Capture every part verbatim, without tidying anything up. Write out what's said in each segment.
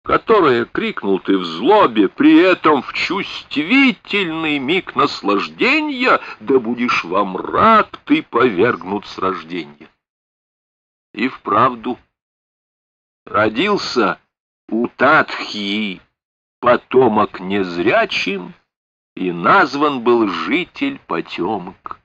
которое крикнул ты в злобе, при этом в чувствительный миг наслаждения, да будешь во мрак ты повергнут с рождения. И вправду родился у Татхи потомок незрячим, и назван был житель потемок.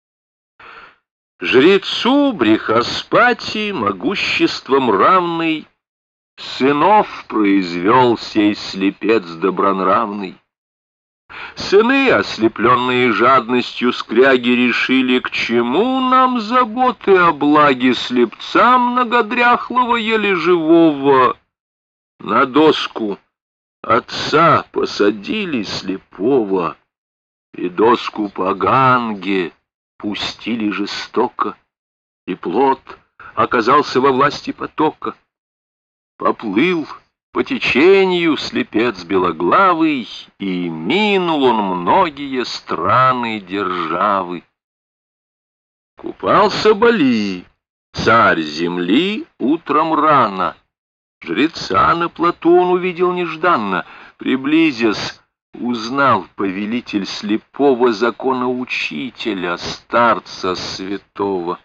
Жрецу Брихаспати, могуществом равный, сынов произвел сей слепец добронравный. Сыны, ослепленные жадностью скряги, решили, к чему нам заботы о благе слепца многодряхлого еле живого. На доску отца посадили слепого, и доску по ганге пустили жестоко, и плод оказался во власти потока. Поплыл по течению слепец белоглавый, и минул он многие страны державы. Купался Бали, царь земли, утром рано. Жреца на плоту он увидел нежданно. Приблизясь, узнал повелитель слепого законоучителя, старца святого.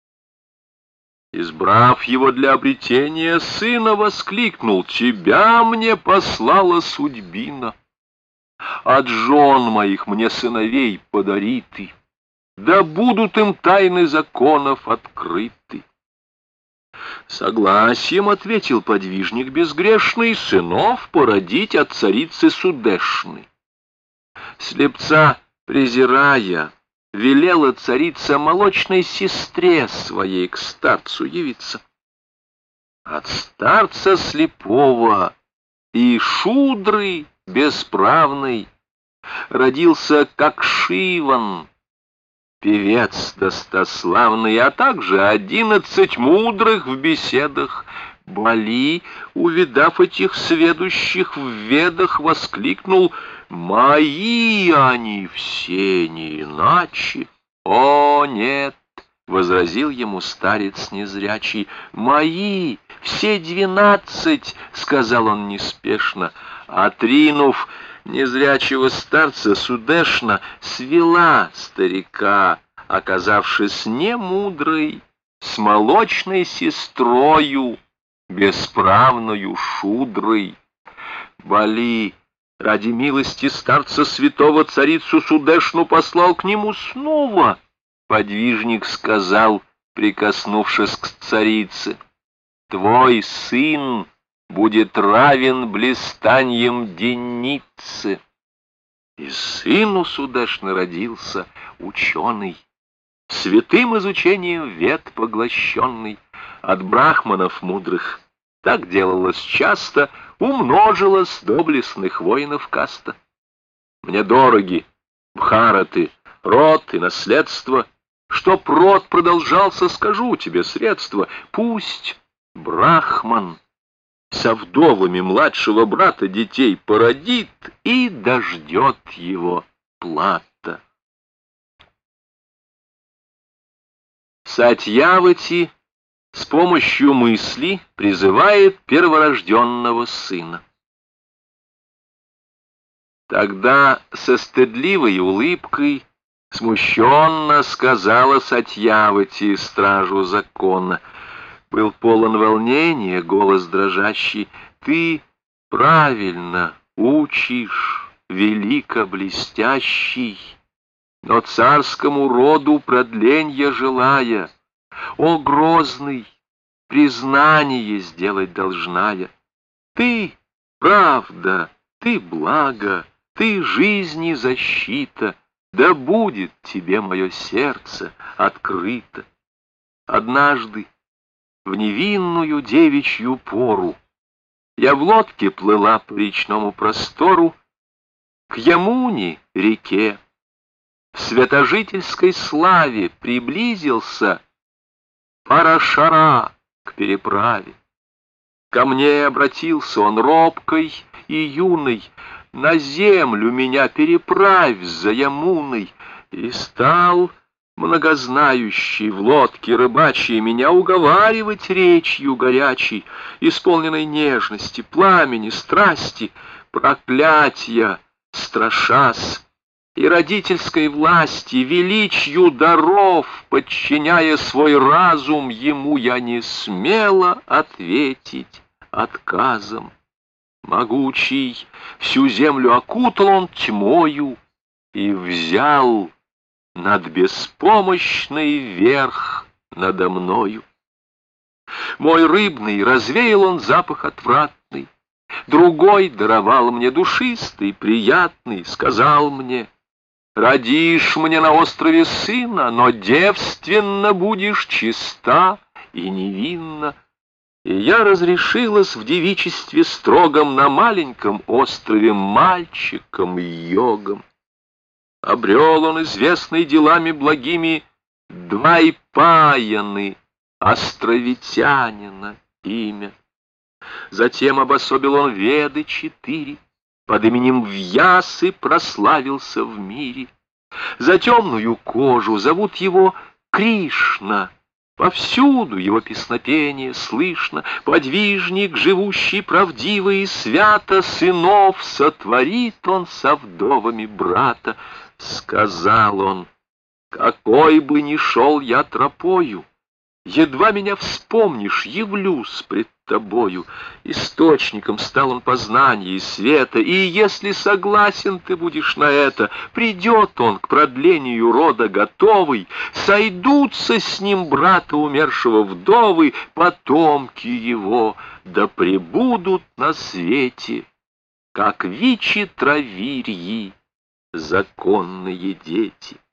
Избрав его для обретения сына, воскликнул: «Тебя мне послала судьбина. От жен моих мне сыновей подари ты, да будут им тайны законов открыты». Согласием ответил подвижник безгрешный: сынов породить от царицы Судешны. Слепца презирая, велела царица молочной сестре своей к старцу явиться. От старца слепого и шудры бесправный родился как Шиван, певец достославный, а также одиннадцать мудрых в беседах. Бали, увидав этих сведущих в ведах, воскликнул: «Мои они все не иначе». «О, нет!» — возразил ему старец незрячий. «Мои все двенадцать», — сказал он неспешно. Отринув незрячего старца, Судешна свела старика, оказавшись немудрой, с молочной сестрою, бесправною шудрой. Бали ради милости старца святого царицу Судешну послал к нему снова. Подвижник сказал, прикоснувшись к царице: «Твой сын будет равен блистаньем денницы». И сын у Судешны родился ученый, святым изучением вед поглощенный, от брахманов мудрых. Так делалось часто, умножилось доблестных воинов каста. Мне дороги бхараты, род и наследство. Чтоб род продолжался, скажу тебе средства. Пусть брахман со вдовами младшего брата детей породит, и дождет его плата. Сатьявати с помощью мысли призывает перворожденного сына. Тогда со стыдливой улыбкой смущенно сказала Сатьявати стражу закона. Был полон волнения голос дрожащий: «Ты правильно учишь, велико блестящий, но царскому роду продленья желая, о грозный, признание сделать должная. Ты правда, ты благо, ты жизни защита, да будет тебе мое сердце открыто». Однажды в невинную девичью пору я в лодке плыла по речному простору к Ямуне, реке. В святожительской славе приблизился Парашара к переправе. Ко мне обратился он робкой и юной: «На землю меня переправь за Ямуной». И стал многознающий в лодке рыбачьей, меня уговаривать речью горячей, исполненной нежности, пламени, страсти, проклятия, страшась, и родительской власти, величью даров, подчиняя свой разум, ему я не смела ответить отказом. Могучий всю землю окутал он тьмою и взял над беспомощный верх надо мною. Мой рыбный развеял он запах отвратный, другой даровал мне душистый, приятный, сказал мне: родишь мне на острове сына, но девственно будешь чиста и невинна. И я разрешилась в девичестве строгом на маленьком острове мальчиком-йогом. Обрел он известный делами благими Двайпаяны, островитянина имя. Затем обособил он Веды четыре, под именем Вьясы прославился в мире. За темную кожу зовут его Кришна, повсюду его песнопение слышно. Подвижник, живущий правдиво и свято, сынов сотворит он со вдовами брата. Сказал он: какой бы ни шел я тропою, едва меня вспомнишь, явлюсь пред тобою. Источником стал он познания и света, и если согласен ты будешь на это, придет он к продлению рода готовый, сойдутся с ним брата умершего вдовы, потомки его, да пребудут на свете, как вичи травирьи, законные дети.